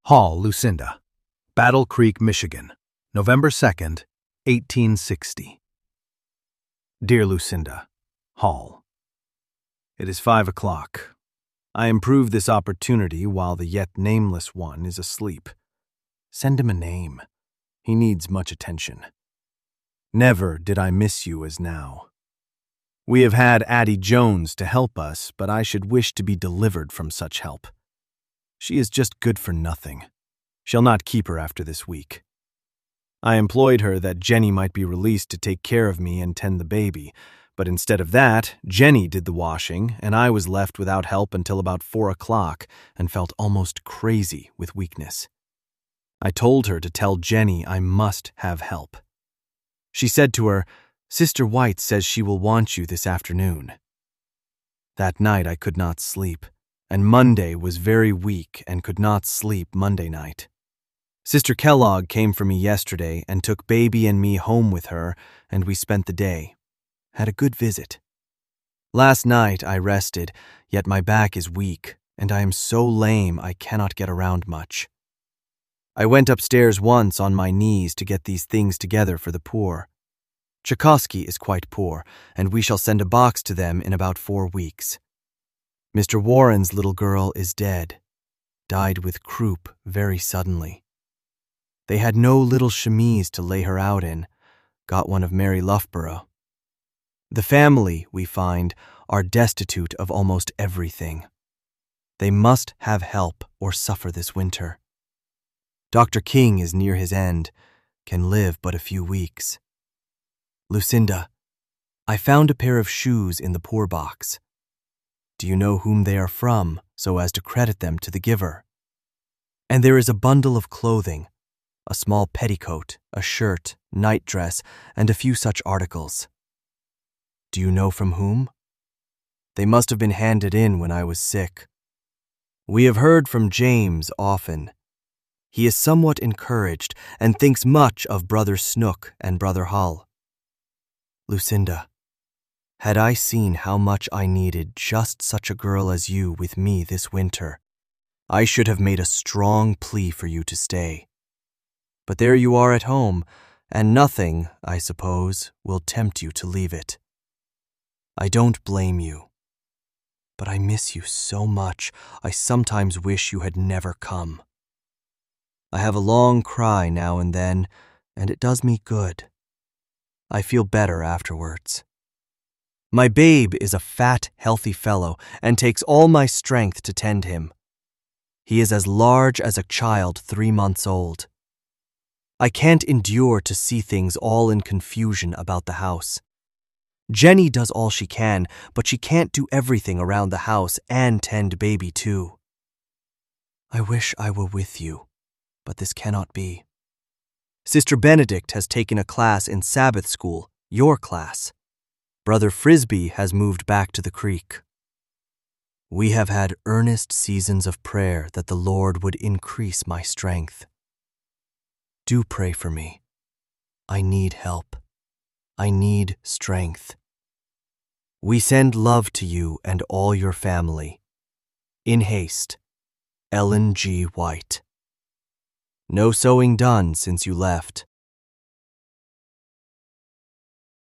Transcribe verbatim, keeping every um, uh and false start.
Hall, Lucinda. Battle Creek, Michigan, November second, eighteen sixty. Dear Lucinda, Hall. It is five o'clock. I improve this opportunity while the yet nameless one is asleep. Send him a name. He needs much attention. Never did I miss you as now. We have had Addie Jones to help us, but I should wish to be delivered from such help. She is just good for nothing. Shall not keep her after this week. I employed her that Jenny might be released to take care of me and tend the baby, but instead of that, Jenny did the washing, and I was left without help until about four o'clock and felt almost crazy with weakness. I told her to tell Jenny I must have help. She said to her, "Sister White says she will want you this afternoon." That night I could not sleep, and Monday was very weak and could not sleep Monday night. Sister Kellogg came for me yesterday and took baby and me home with her, and we spent the day. Had a good visit. Last night I rested, yet my back is weak, and I am so lame I cannot get around much. I went upstairs once on my knees to get these things together for the poor. Tchaikovsky is quite poor, and we shall send a box to them in about four weeks. Mister Warren's little girl is dead, died with croup very suddenly. They had no little chemise to lay her out in, got one of Mary Loughborough. The family, we find, are destitute of almost everything. They must have help or suffer this winter. Doctor King is near his end, can live but a few weeks. Lucinda, I found a pair of shoes in the poor box. Do you know whom they are from, so as to credit them to the giver? And there is a bundle of clothing, a small petticoat, a shirt, nightdress, and a few such articles. Do you know from whom? They must have been handed in when I was sick. We have heard from James often. He is somewhat encouraged and thinks much of Brother Snook and Brother Hull. Lucinda, had I seen how much I needed just such a girl as you with me this winter, I should have made a strong plea for you to stay. But there you are at home, and nothing, I suppose, will tempt you to leave it. I don't blame you, but I miss you so much I sometimes wish you had never come. I have a long cry now and then, and it does me good. I feel better afterwards. My babe is a fat, healthy fellow and takes all my strength to tend him. He is as large as a child three months old. I can't endure to see things all in confusion about the house. Jenny does all she can, but she can't do everything around the house and tend baby too. I wish I were with you, but this cannot be. Sister Benedict has taken a class in Sabbath school, your class. Brother Frisbee has moved back to the creek. We have had earnest seasons of prayer that the Lord would increase my strength. Do pray for me. I need help. I need strength. We send love to you and all your family. In haste, Ellen G. White. No sewing done since you left.